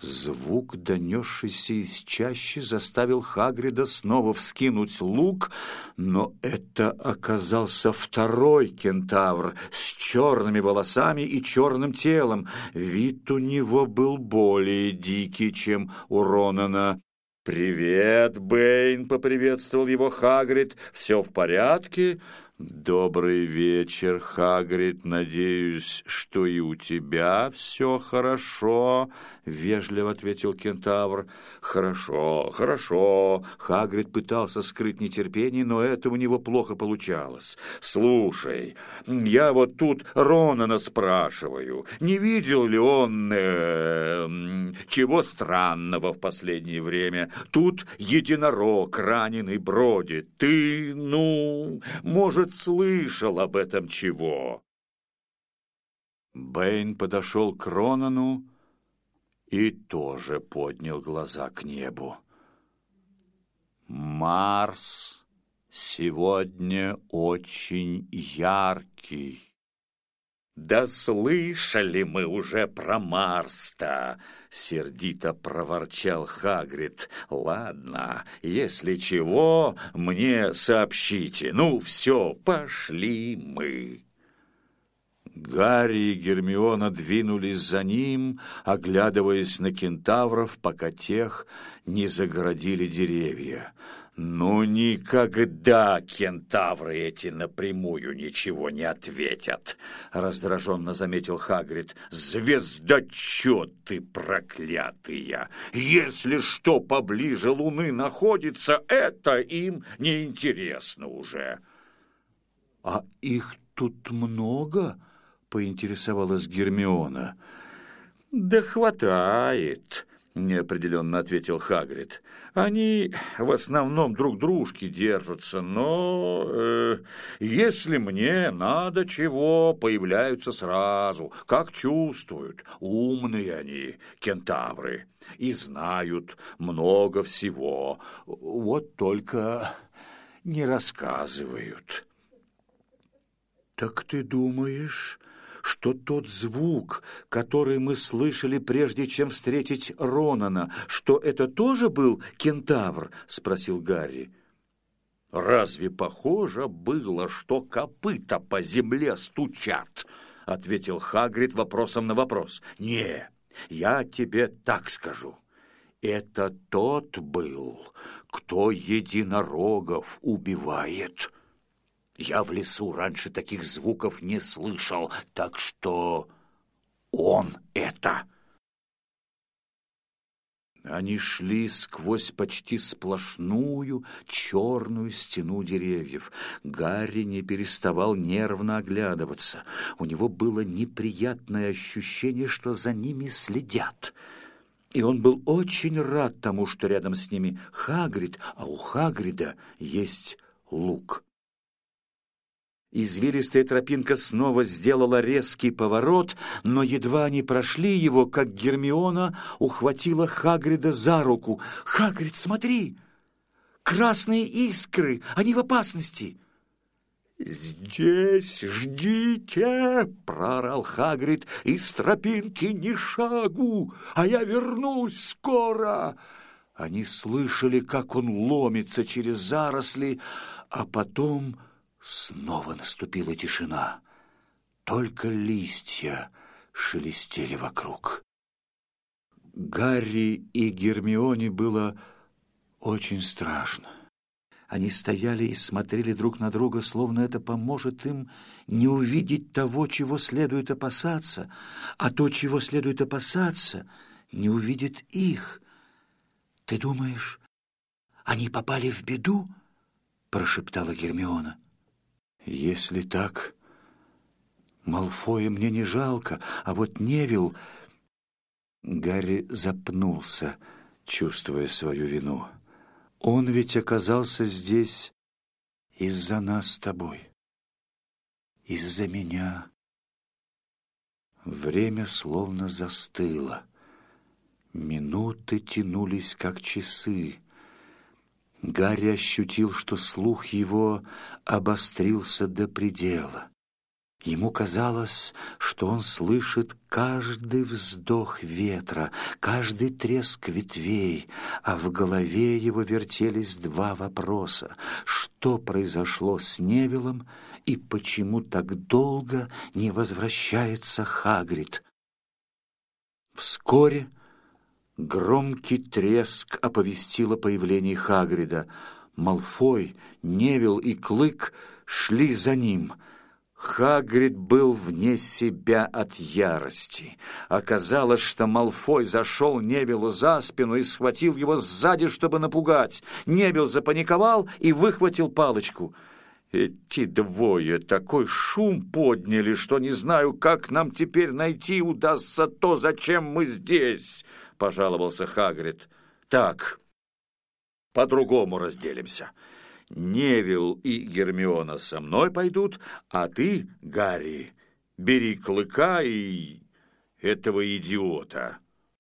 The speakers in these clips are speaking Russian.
Звук, донесшийся из чащи, заставил Хагрида снова вскинуть лук, но это оказался второй кентавр с черными волосами и черным телом. Вид у него был более дикий, чем у Ронана. «Привет, Бэйн!» — поприветствовал его Хагрид. «Все в порядке?» «Добрый вечер, Хагрид. Надеюсь, что и у тебя все хорошо?» — вежливо ответил кентавр. «Хорошо, хорошо». Хагрид пытался скрыть нетерпение, но это у него плохо получалось. «Слушай, я вот тут Ронана спрашиваю, не видел ли он чего странного в последнее время? Тут единорог раненый бродит. Ты, может, слышал об этом чего?» Бэйн подошел к Ронану и тоже поднял глаза к небу. «Марс сегодня очень яркий». «Да слышали мы уже про Марс-то!» — сердито проворчал Хагрид. «Ладно, если чего, мне сообщите. Все, пошли мы». Гарри и Гермиона двинулись за ним, оглядываясь на кентавров, пока тех не загородили деревья. «Никогда кентавры эти напрямую ничего не ответят», — раздраженно заметил Хагрид. «Звездочеты проклятые! Если что поближе Луны находится, это им неинтересно уже». «А их тут много?» — поинтересовалась Гермиона. «Да хватает», — неопределенно ответил Хагрид. «Они в основном друг дружки держатся, но если мне надо чего, появляются сразу, как чувствуют. Умные они, кентавры, и знают много всего. Вот только не рассказывают». «Так ты думаешь, что тот звук, который мы слышали, прежде чем встретить Ронана, что это тоже был кентавр?» — спросил Гарри. «Разве похоже было, что копыта по земле стучат?» — ответил Хагрид вопросом на вопрос. «Не, я тебе так скажу. Это тот был, кто единорогов убивает. Я в лесу раньше таких звуков не слышал, так что он это». Они шли сквозь почти сплошную черную стену деревьев. Гарри не переставал нервно оглядываться. У него было неприятное ощущение, что за ними следят. И он был очень рад тому, что рядом с ними Хагрид, а у Хагрида есть лук. Извилистая тропинка снова сделала резкий поворот, но едва они прошли его, как Гермиона ухватила Хагрида за руку. «Хагрид, смотри! Красные искры! Они в опасности!» «Здесь ждите!» — проорал Хагрид. «Из тропинки ни шагу, а я вернусь скоро!» Они слышали, как он ломится через заросли, а потом снова наступила тишина. Только листья шелестели вокруг. Гарри и Гермионе было очень страшно. Они стояли и смотрели друг на друга, словно это поможет им не увидеть того, чего следует опасаться, а то, чего следует опасаться, не увидит их. «Ты думаешь, они попали в беду?» — прошептала Гермиона. «Если так, Малфоя мне не жалко, а вот Невилл...» Гарри запнулся, чувствуя свою вину. «Он ведь оказался здесь из-за нас с тобой, из-за меня». Время словно застыло. Минуты тянулись, как часы. Гарри ощутил, что слух его обострился до предела. Ему казалось, что он слышит каждый вздох ветра, каждый треск ветвей, а в голове его вертелись два вопроса: что произошло с Невиллом и почему так долго не возвращается Хагрид? Вскоре громкий треск оповестил о появлении Хагрида. Малфой, Невилл и Клык шли за ним. Хагрид был вне себя от ярости. Оказалось, что Малфой зашел Невиллу за спину и схватил его сзади, чтобы напугать. Невилл запаниковал и выхватил палочку. Эти двое такой шум подняли, что не знаю, как нам теперь найти удастся то, зачем мы здесь, — пожаловался Хагрид. Так, по-другому разделимся. Невилл и Гермиона со мной пойдут, а ты, Гарри, бери Клыка и этого идиота.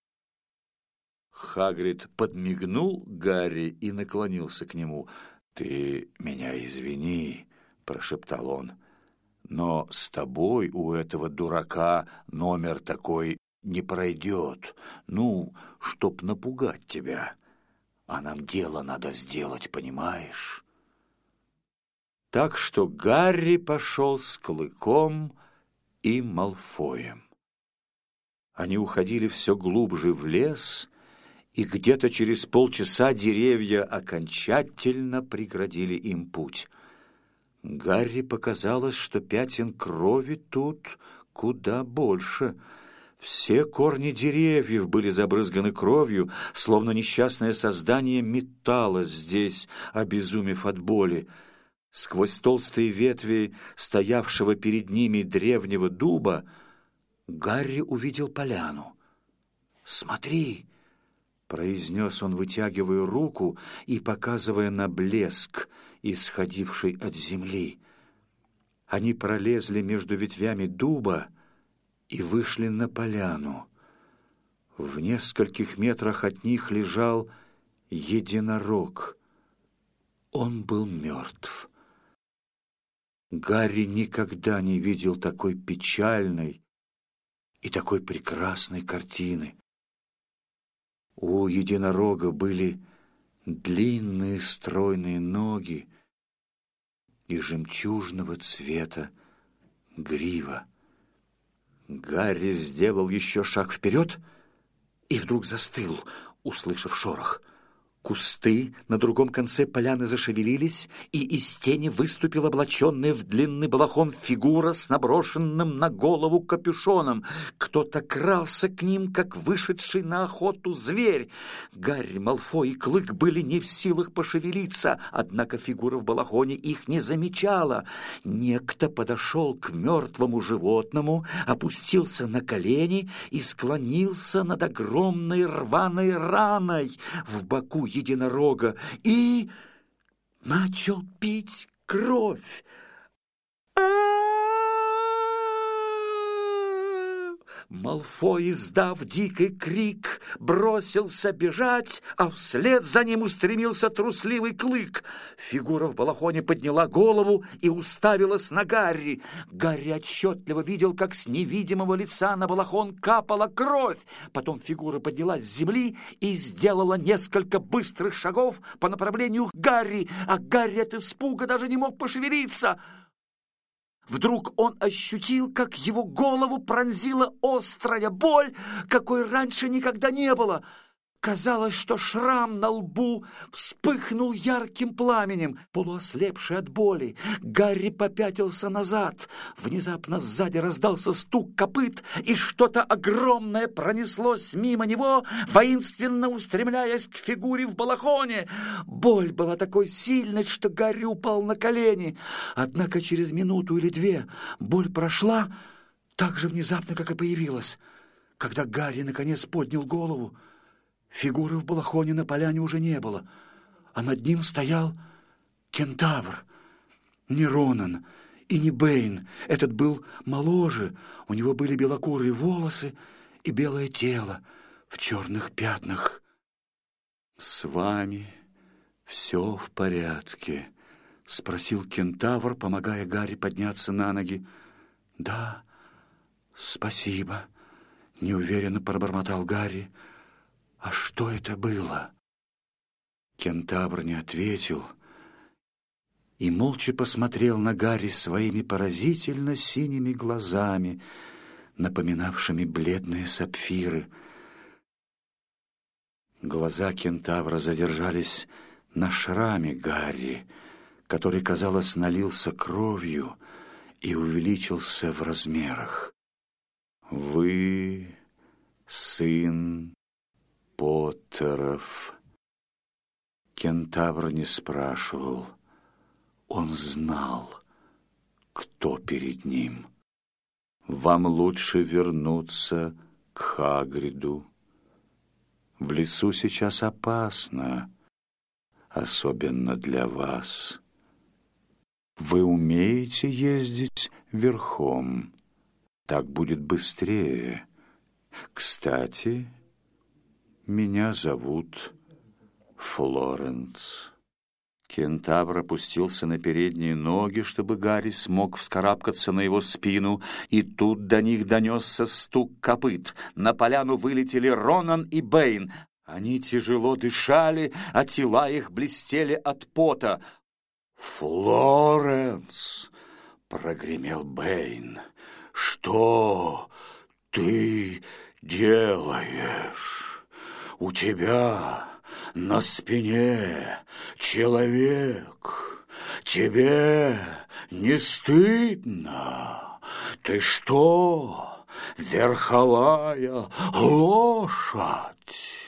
Хагрид подмигнул Гарри и наклонился к нему. «Ты меня извини», — прошептал он, — «но с тобой у этого дурака номер такой не пройдет, ну, чтоб напугать тебя. А нам дело надо сделать, понимаешь?» Так что Гарри пошел с Клыком и Малфоем. Они уходили все глубже в лес, и где-то через полчаса деревья окончательно преградили им путь. Гарри показалось, что пятен крови тут куда больше. Все корни деревьев были забрызганы кровью, словно несчастное создание металось здесь, обезумев от боли. Сквозь толстые ветви стоявшего перед ними древнего дуба Гарри увидел поляну. «Смотри!» — произнес он, вытягивая руку и показывая на блеск, исходивший от земли. Они пролезли между ветвями дуба и вышли на поляну. В нескольких метрах от них лежал единорог. Он был мертв. Гарри никогда не видел такой печальной и такой прекрасной картины. У единорога были длинные стройные ноги и жемчужного цвета грива. Гарри сделал еще шаг вперед и вдруг застыл, услышав шорох. Кусты на другом конце поляны зашевелились, и из тени выступила облаченная в длинный балахон фигура с наброшенным на голову капюшоном. Кто-то крался к ним, как вышедший на охоту зверь. Гарри, Малфой и Клык были не в силах пошевелиться, однако фигура в балахоне их не замечала. Некто подошел к мертвому животному, опустился на колени и склонился над огромной рваной раной в боку единорога и начал пить кровь. Малфой, издав дикий крик, бросился бежать, а вслед за ним устремился трусливый Клык. Фигура в балахоне подняла голову и уставилась на Гарри. Гарри отчетливо видел, как с невидимого лица на балахон капала кровь. Потом фигура поднялась с земли и сделала несколько быстрых шагов по направлению к Гарри, а Гарри от испуга даже не мог пошевелиться. Вдруг он ощутил, как его голову пронзила острая боль, какой раньше никогда не было. Казалось, что шрам на лбу вспыхнул ярким пламенем. Полуослепший от боли, Гарри попятился назад. Внезапно сзади раздался стук копыт, и что-то огромное пронеслось мимо него, воинственно устремляясь к фигуре в балахоне. Боль была такой сильной, что Гарри упал на колени. Однако через минуту или две боль прошла так же внезапно, как и появилась. Когда Гарри наконец поднял голову, фигуры в балахоне на поляне уже не было, а над ним стоял кентавр. Не Ронан и не Бэйн. Этот был моложе, у него были белокурые волосы и белое тело в черных пятнах. «С вами все в порядке?» — спросил кентавр, помогая Гарри подняться на ноги. «Да, спасибо», — неуверенно пробормотал Гарри. «А что это было?» Кентавр не ответил и молча посмотрел на Гарри своими поразительно синими глазами, напоминавшими бледные сапфиры. Глаза кентавра задержались на шраме Гарри, который, казалось, налился кровью и увеличился в размерах. «Вы сын Поттеров». Кентавр не спрашивал. Он знал, кто перед ним. «Вам лучше вернуться к Хагриду. В лесу сейчас опасно, особенно для вас. Вы умеете ездить верхом? Так будет быстрее. Кстати, меня зовут Флоренс». Кентавр опустился на передние ноги, чтобы Гарри смог вскарабкаться на его спину, и тут до них донесся стук копыт. На поляну вылетели Ронан и Бэйн. Они тяжело дышали, а тела их блестели от пота. «Флоренс!» — прогремел Бэйн. «Что ты делаешь? У тебя на спине человек. Тебе не стыдно? Ты что, верховая лошадь?»